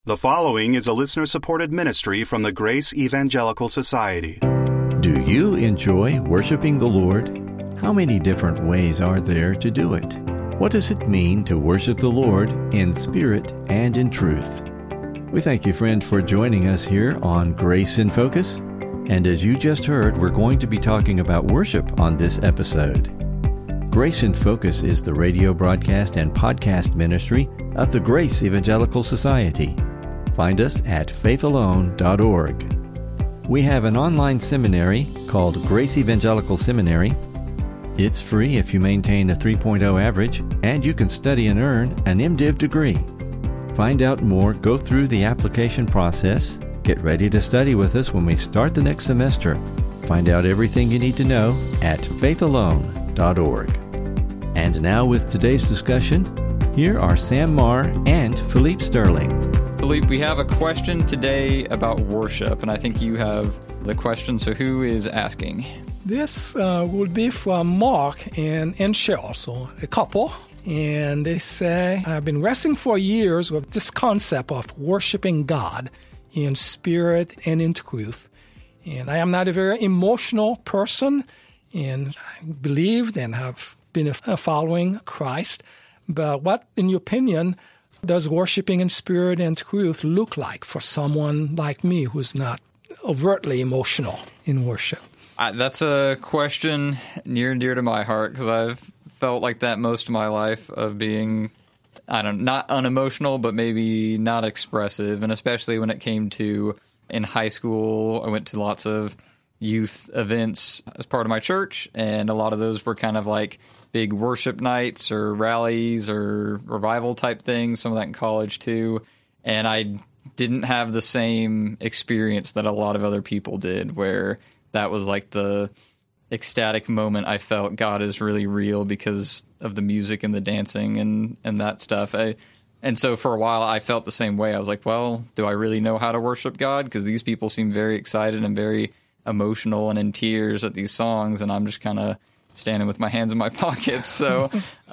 The following is a listener-supported ministry from the Grace Evangelical Society. Do you enjoy worshiping the Lord? How many different ways are there to do it? What does it mean to worship the Lord in spirit and in truth? We thank you, friend, for joining us here on Grace in Focus. And as you just heard, we're going to be talking about worship on this episode. Grace in Focus is the radio broadcast and podcast ministry of the Grace Evangelical Society. Find us at faithalone.org. We have an online seminary called Grace Evangelical Seminary. It's free if you maintain a 3.0 average, and you can study and earn an MDiv degree. Find out more, go through the application process, get ready to study with us when we start the next semester. Find out everything you need to know at faithalone.org. And now with today's discussion, here are Sam Marr and Philippe Sterling. Philippe, we have a question today about worship, and I think you have the question, so who is asking? This would be from Mark and Cheryl, so a couple. And they say, I've been wrestling for years with this concept of worshiping God in spirit and in truth. And I am not a very emotional person, and I believed and have been following Christ. But what, in your opinion, does worshiping in spirit and truth look like for someone like me who's not overtly emotional in worship? That's a question near and dear to my heart, because I've felt like that most of my life, of being, not unemotional, but maybe not expressive. And especially when it came to in high school, I went to lots of youth events as part of my church, and a lot of those were kind of like big worship nights or rallies or revival type things, some of that in college too. And I didn't have the same experience that a lot of other people did, where that was like the ecstatic moment I felt God is really real because of the music and the dancing and that stuff. And so for a while I felt the same way. I was like, well, do I really know how to worship God? Because these people seem very excited and very emotional and in tears at these songs, and I'm just kind of standing with my hands in my pockets. So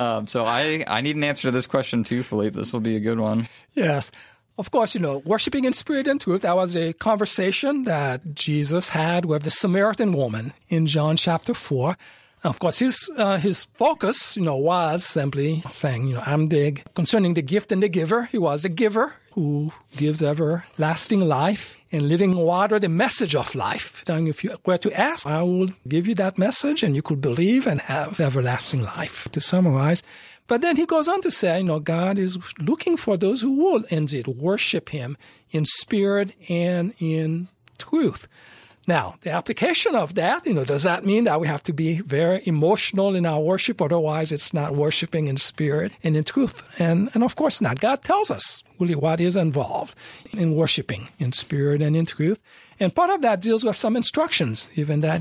I need an answer to this question too, Philippe. This will be a good one. Yes. Of course, worshiping in spirit and truth, that was a conversation that Jesus had with the Samaritan woman in John chapter 4. Of course, his focus, was simply saying, concerning the gift and the giver. He was a giver who gives everlasting life, and living water, the message of life. If you were to ask, I will give you that message, and you could believe and have everlasting life, to summarize. But then he goes on to say, God is looking for those who will indeed worship him in spirit and in truth. Now, the application of that, does that mean that we have to be very emotional in our worship? Otherwise, it's not worshiping in spirit and in truth. And of course not. God tells us really what is involved in worshiping in spirit and in truth. And part of that deals with some instructions, even that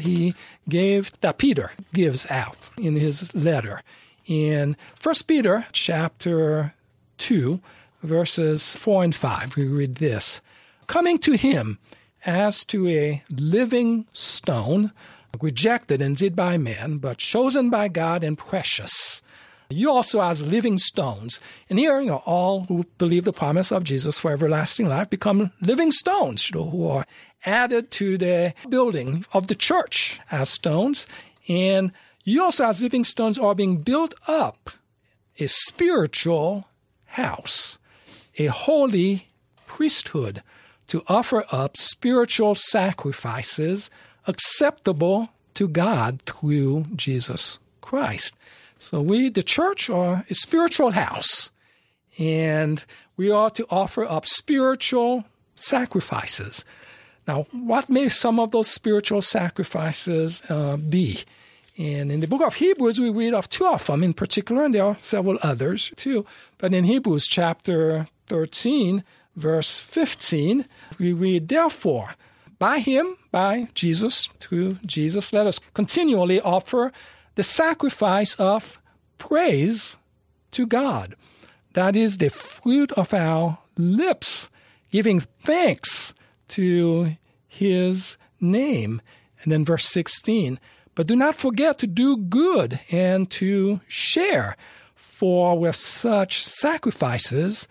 Peter gives out in his letter. In 1 Peter chapter 2, verses 4 and 5, we read this. Coming to him as to a living stone, rejected indeed by men, but chosen by God and precious. You also as living stones. And here, all who believe the promise of Jesus for everlasting life become living stones, who are added to the building of the church as stones. And you also as living stones are being built up a spiritual house, a holy priesthood, to offer up spiritual sacrifices acceptable to God through Jesus Christ. So we, the church, are a spiritual house, and we are to offer up spiritual sacrifices. Now, what may some of those spiritual sacrifices be? And in the book of Hebrews, we read of two of them in particular, and there are several others too. But in Hebrews chapter 13, verse 15, we read, therefore, by him, by Jesus, through Jesus, let us continually offer the sacrifice of praise to God. That is the fruit of our lips, giving thanks to his name. And then verse 16, but do not forget to do good and to share, for with such sacrifices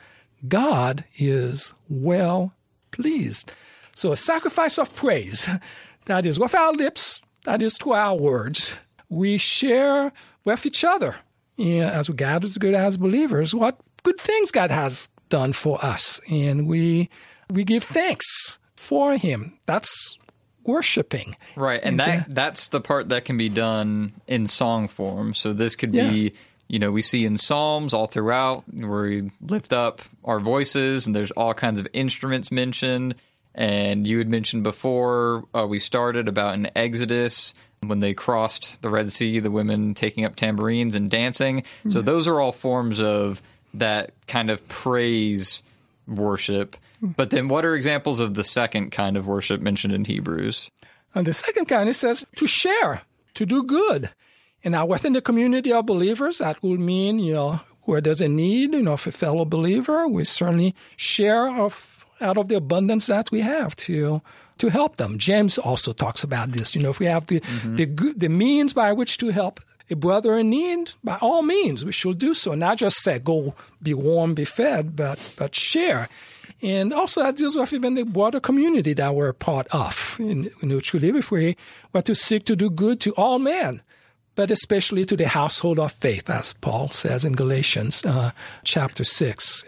God is well pleased. So a sacrifice of praise, that is with our lips, that is through our words. We share with each other, as we gather together as believers, what good things God has done for us. And we give thanks for him. That's worshiping. Right, and that's the part that can be done in song form. So this could be, we see in Psalms all throughout where we lift up our voices, and there's all kinds of instruments mentioned. And you had mentioned before we started about in Exodus, when they crossed the Red Sea, the women taking up tambourines and dancing. So those are all forms of that kind of praise worship. But then what are examples of the second kind of worship mentioned in Hebrews? And the second kind, it says to share, to do good. And now within the community of believers, that will mean, where there's a need, of a fellow believer, we certainly share out of the abundance that we have to help them. James also talks about this. If we have the means by which to help a brother in need, by all means, we should do so. Not just say, go be warm, be fed, but share. And also that deals with even the broader community that we're part of, in which we live. If we were to seek to do good to all men, but especially to the household of faith, as Paul says in Galatians chapter 6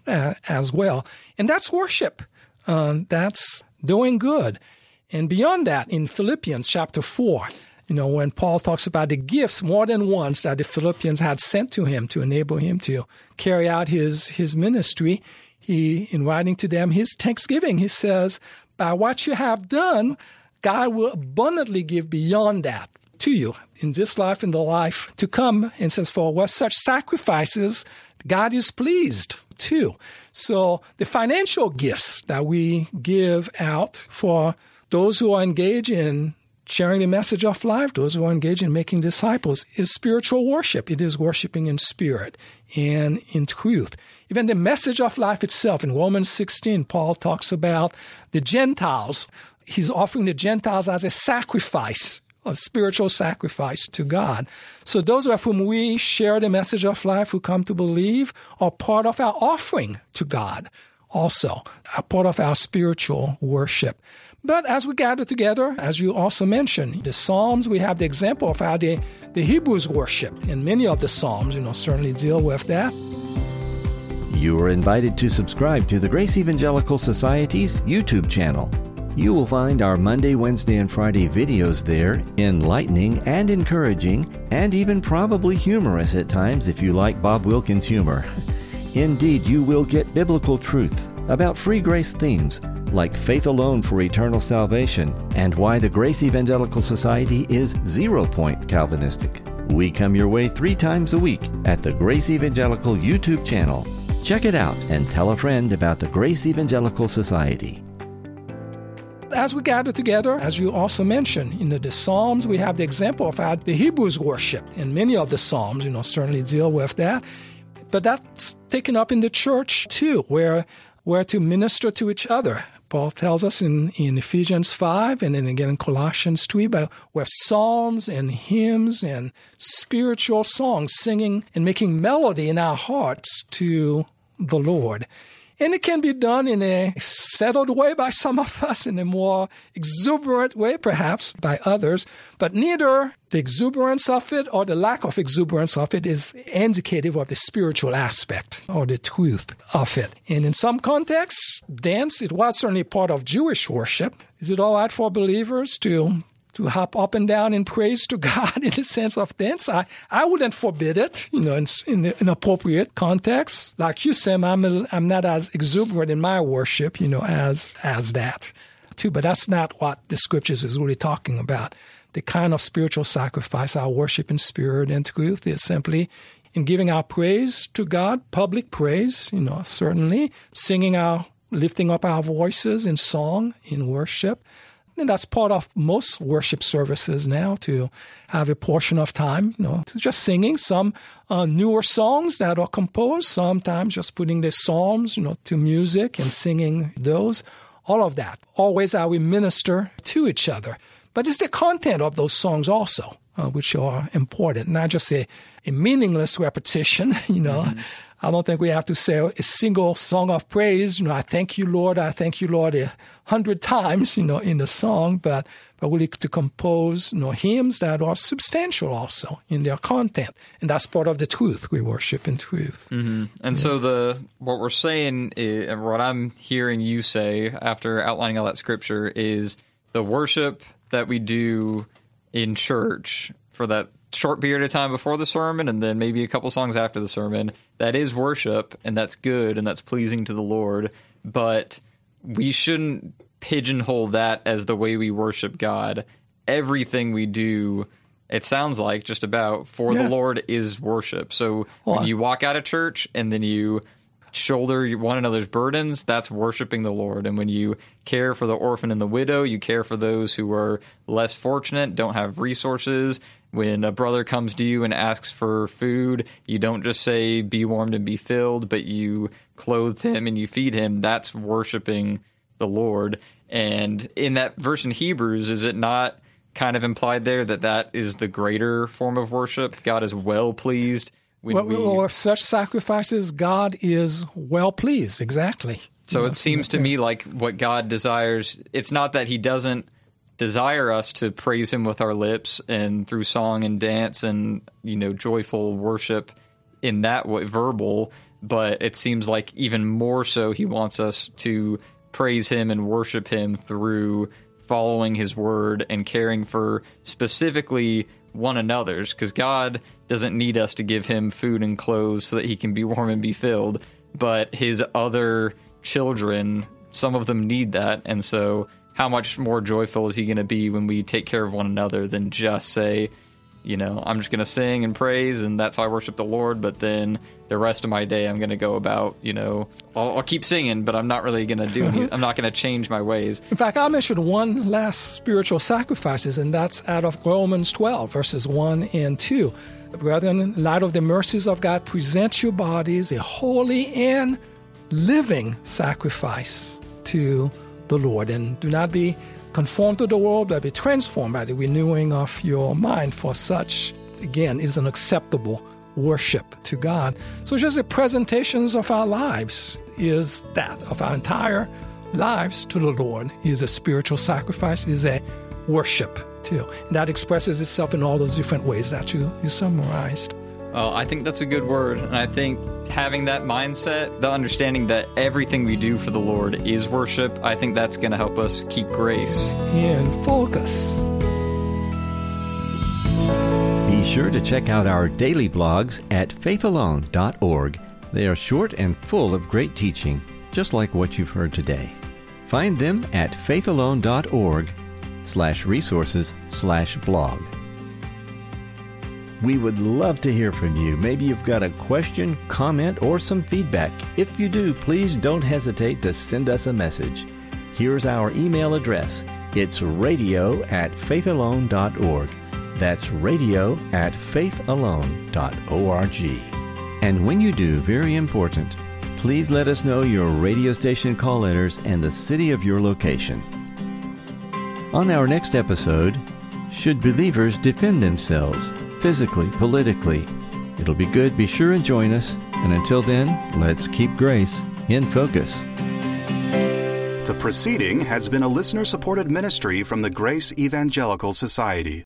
as well. And that's worship. That's doing good. And beyond that, in Philippians chapter 4, when Paul talks about the gifts more than once that the Philippians had sent to him to enable him to carry out his ministry, in writing to them his thanksgiving, he says, by what you have done, God will abundantly give beyond that to you in this life and the life to come. And says, for with such sacrifices, God is pleased too. So the financial gifts that we give out for those who are engaged in sharing the message of life, those who are engaged in making disciples, is spiritual worship. It is worshiping in spirit and in truth. Even the message of life itself, in Romans 16, Paul talks about the Gentiles. He's offering the Gentiles as a sacrifice, a spiritual sacrifice to God. So those with whom we share the message of life, who come to believe, are part of our offering to God also, a part of our spiritual worship. But as we gather together, as you also mentioned, the Psalms, we have the example of how the Hebrews worshiped. And many of the Psalms, certainly deal with that. You are invited to subscribe to the Grace Evangelical Society's YouTube channel. You will find our Monday, Wednesday, and Friday videos there, enlightening and encouraging, and even probably humorous at times if you like Bob Wilkins' humor. Indeed, you will get biblical truth about free grace themes like faith alone for eternal salvation and why the Grace Evangelical Society is 0 point Calvinistic. We come your way 3 times a week at the Grace Evangelical YouTube channel. Check it out and tell a friend about the Grace Evangelical Society. As we gather together, as you also mentioned, in the Psalms, we have the example of how the Hebrews worshiped. And many of the Psalms, certainly deal with that. But that's taken up in the church too, where we're to minister to each other. Paul tells us in Ephesians 5 and then again in Colossians 3, but with psalms and hymns and spiritual songs, singing and making melody in our hearts to the Lord. And it can be done in a settled way by some of us, in a more exuberant way perhaps by others, but neither the exuberance of it or the lack of exuberance of it is indicative of the spiritual aspect or the truth of it. And in some contexts, dance, it was certainly part of Jewish worship. Is it all right for believers to hop up and down in praise to God in the sense of dance? I wouldn't forbid it, in an appropriate context. Like you, Sam, I'm not as exuberant in my worship, as that too. But that's not what the scriptures is really talking about. The kind of spiritual sacrifice, our worship in spirit and truth, is simply in giving our praise to God, public praise, certainly, lifting up our voices in song, in worship. And that's part of most worship services now, to have a portion of time, to just singing some newer songs that are composed, sometimes just putting the psalms, to music and singing those, all of that. Always how we minister to each other. But it's the content of those songs also, which are important, not just a meaningless repetition, I don't think we have to say a single song of praise. I thank you, Lord. I thank you, Lord, 100 times, in the song, but really to compose, hymns that are substantial also in their content. And that's part of the truth. We worship in truth. Mm-hmm. And so what we're saying, what I'm hearing you say after outlining all that scripture is the worship that we do in church for that short period of time before the sermon and then maybe a couple songs after the sermon, that is worship, and that's good, and that's pleasing to the Lord. But we shouldn't pigeonhole that as the way we worship God. Everything we do, it sounds like, just about for the Lord is worship. So when you walk out of church and then you shoulder one another's burdens, that's worshiping the Lord. And when you care for the orphan and the widow, you care for those who are less fortunate, don't have resources. When a brother comes to you and asks for food, you don't just say, be warmed and be filled, but you clothe him and you feed him. That's worshiping the Lord. And in that verse in Hebrews, is it not kind of implied there that is the greater form of worship? God is well pleased. With such sacrifices, God is well pleased. Exactly. So it seems to me like what God desires, it's not that he doesn't desire us to praise him with our lips and through song and dance and, joyful worship in that way, verbal, but it seems like even more so he wants us to praise him and worship him through following his word and caring for specifically one another's, because God doesn't need us to give him food and clothes so that he can be warm and be filled, but his other children, some of them need that, and so how much more joyful is he going to be when we take care of one another than just say, I'm just going to sing and praise, and that's how I worship the Lord, but then the rest of my day I'm going to go about, I'll keep singing, but I'm not really going to do anything. I'm not going to change my ways. In fact, I mentioned one last spiritual sacrifices, and that's out of Romans 12, verses 1 and 2. Brethren, in light of the mercies of God, present your bodies a holy and living sacrifice to the Lord, and do not be conformed to the world, but be transformed by the renewing of your mind, for such, again, is an acceptable worship to God. So just the presentations of our lives is that, of our entire lives to the Lord, is a spiritual sacrifice, is a worship too. And that expresses itself in all those different ways that you summarized. Oh, I think that's a good word. And I think having that mindset, the understanding that everything we do for the Lord is worship, I think that's going to help us keep grace in focus. Be sure to check out our daily blogs at faithalone.org. They are short and full of great teaching, just like what you've heard today. Find them at faithalone.org/resources/blog. We would love to hear from you. Maybe you've got a question, comment, or some feedback. If you do, please don't hesitate to send us a message. Here's our email address. It's radio@faithalone.org. That's radio@faithalone.org. And when you do, very important, please let us know your radio station call letters and the city of your location. On our next episode, should believers defend themselves? Physically, politically. It'll be good. Be sure and join us. And until then, let's keep grace in focus. The proceeding has been a listener-supported ministry from the Grace Evangelical Society.